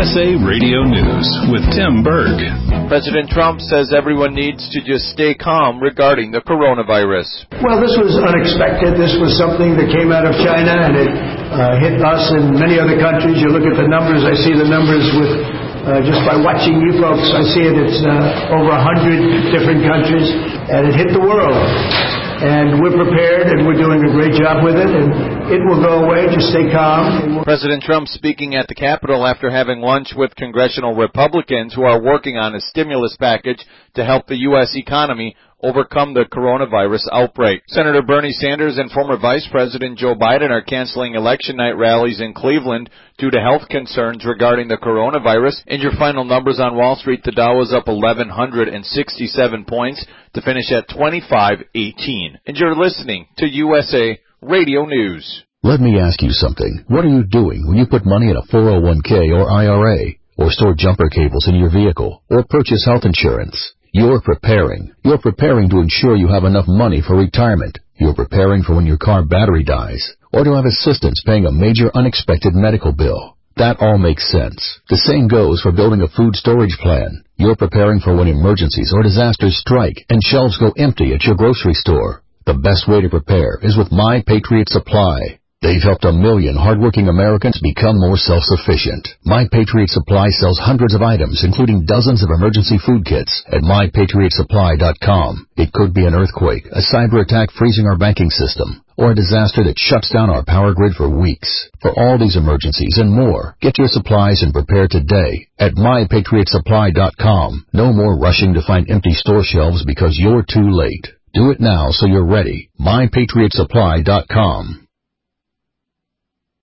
USA Radio News with Tim Berg. President Trump says everyone needs to just stay calm regarding the coronavirus. Well, this was unexpected. This was something that came out of China, and it hit us and many other countries. You look at the numbers. I see the numbers with just by watching you folks. I see it's over 100 different countries, and it hit the world. And we're prepared, and we're doing a great job with it, and it will go away. Just stay calm. President Trump speaking at the Capitol after having lunch with congressional Republicans who are working on a stimulus package to help the U.S. economy overcome the coronavirus outbreak. Senator Bernie Sanders and former Vice President Joe Biden are canceling election night rallies in Cleveland due to health concerns regarding the coronavirus. In your final numbers on Wall Street, the Dow was up 1,167 points to finish at 2518. And you're listening to USA Radio News. Let me ask you something. What are you doing when you put money in a 401k or IRA, or store jumper cables in your vehicle, or purchase health insurance? You're preparing. You're preparing to ensure you have enough money for retirement. You're preparing for when your car battery dies, or to have assistance paying a major unexpected medical bill. That all makes sense. The same goes for building a food storage plan. You're preparing for when emergencies or disasters strike and shelves go empty at your grocery store. The best way to prepare is with My Patriot Supply. They've helped 1 million hardworking Americans become more self-sufficient. My Patriot Supply sells hundreds of items, including dozens of emergency food kits at MyPatriotSupply.com. It could be an earthquake, a cyber attack freezing our banking system, or a disaster that shuts down our power grid for weeks. For all these emergencies and more, get your supplies and prepare today at MyPatriotSupply.com. No more rushing to find empty store shelves because you're too late. Do it now so you're ready. MyPatriotSupply.com.